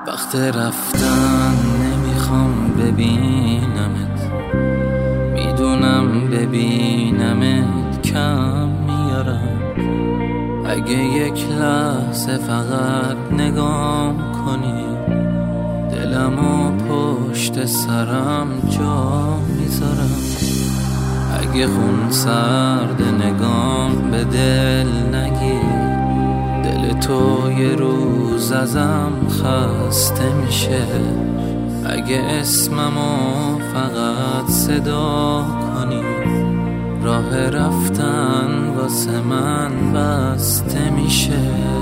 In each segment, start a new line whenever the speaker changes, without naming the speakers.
وقت رفتن نمیخوام ببینمت، میدونم ببینمت کم میارم. اگه یک لحظه فقط نگام کنی، دلمو پشت سرم جا میذارم. اگه خون سرد نگام به دل نگیر، دل تو یه روز ازم خسته میشه. اگه اسممو فقط صدا کنی، راه رفتن واسه من بسته میشه.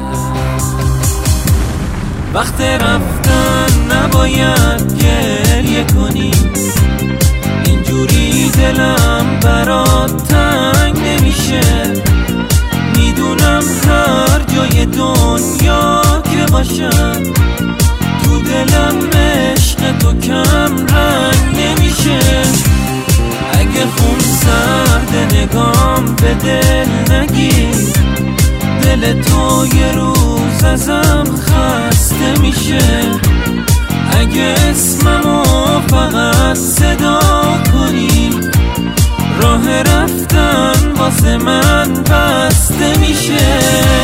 وقت رفتن نباید گریه کنی، اینجوری دلم برات تنگ نمیشه. میدونم هر جای دنیا که باشم، تو دلم عشق تو کم رنگ نمیشه. اگه خون سرد نگام به دل نگیر، دل تو یه روز ازم خسته میشه. اگه اسممو فقط صدا کنی، راه رفتن واسه من بسته میشه.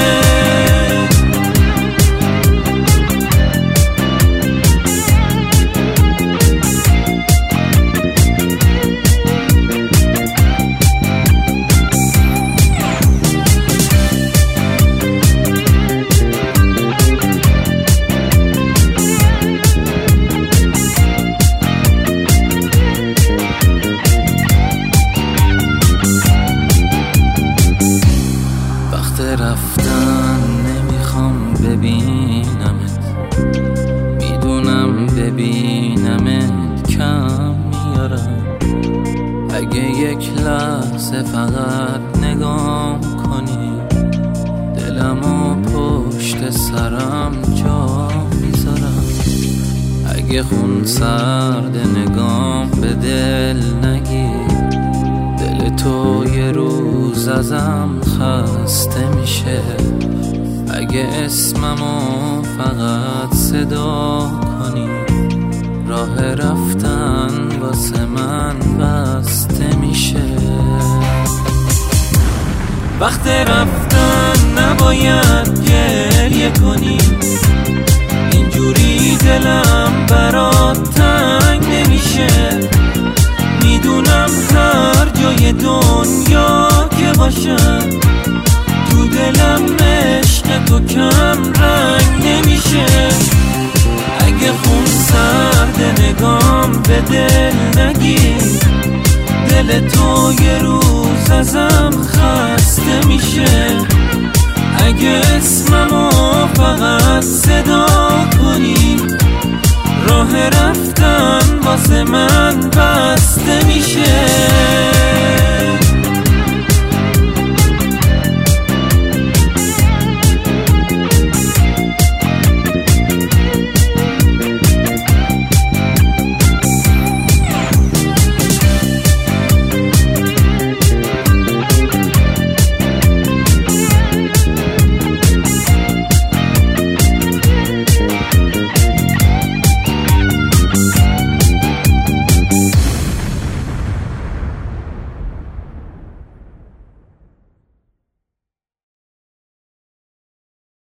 رفتن نمیخوام ببینمت، میدونم ببینمت کم میارم. اگه یک لحظه فقط نگام کنی، دلمو پشت سرم جا میذارم. اگه خون سرد نگام به دل نگیر، دل تو یه روز ازم خسته میشه. اگه اسممو فقط صدا کنی، راه رفتن واسه من بسته میشه. وقت رفتن نباید گریه کنی، اینجوری دلم برات تنگ نمیشه. میدونم هر جای دنیا که باشم، تو دلم عشق تو کم رنگ نمیشه. اگه خون سرد نگام به دل نگیر، دل تو یه روز ازم خسته میشه. اگه اسممو